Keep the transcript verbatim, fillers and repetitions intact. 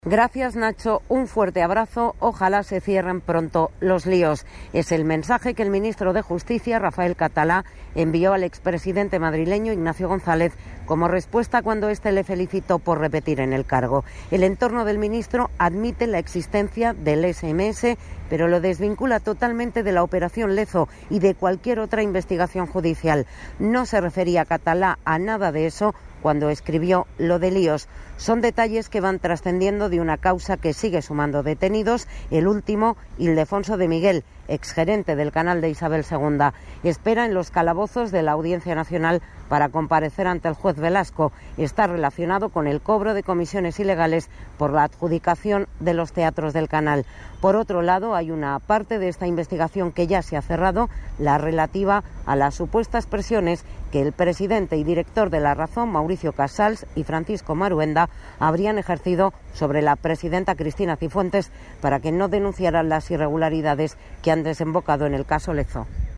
Gracias, Nacho, un fuerte abrazo, ojalá se cierren pronto los líos. Es el mensaje que el ministro de Justicia, Rafael Catalá, envió al expresidente madrileño Ignacio González como respuesta cuando éste le felicitó por repetir en el cargo. El entorno del ministro admite la existencia del ese eme ese, pero lo desvincula totalmente de la operación Lezo y de cualquier otra investigación judicial. No se refería Catalá a nada de eso cuando escribió lo de líos. Son detalles que van trascendiendo de una causa que sigue sumando detenidos, el último, Ildefonso de Miguel, exgerente del canal de Isabel segunda. Espera en los calabozos de la Audiencia Nacional para comparecer ante el juez Velasco. Está relacionado con el cobro de comisiones ilegales por la adjudicación de los teatros del canal. Por otro lado, hay una parte de esta investigación que ya se ha cerrado, la relativa a las supuestas presiones que el presidente y director de La Razón, Mauricio Casals, y Francisco Maruenda habrían ejercido sobre la presidenta Cristina Cifuentes para que no denunciaran las irregularidades que han desembocado en el caso Lezo.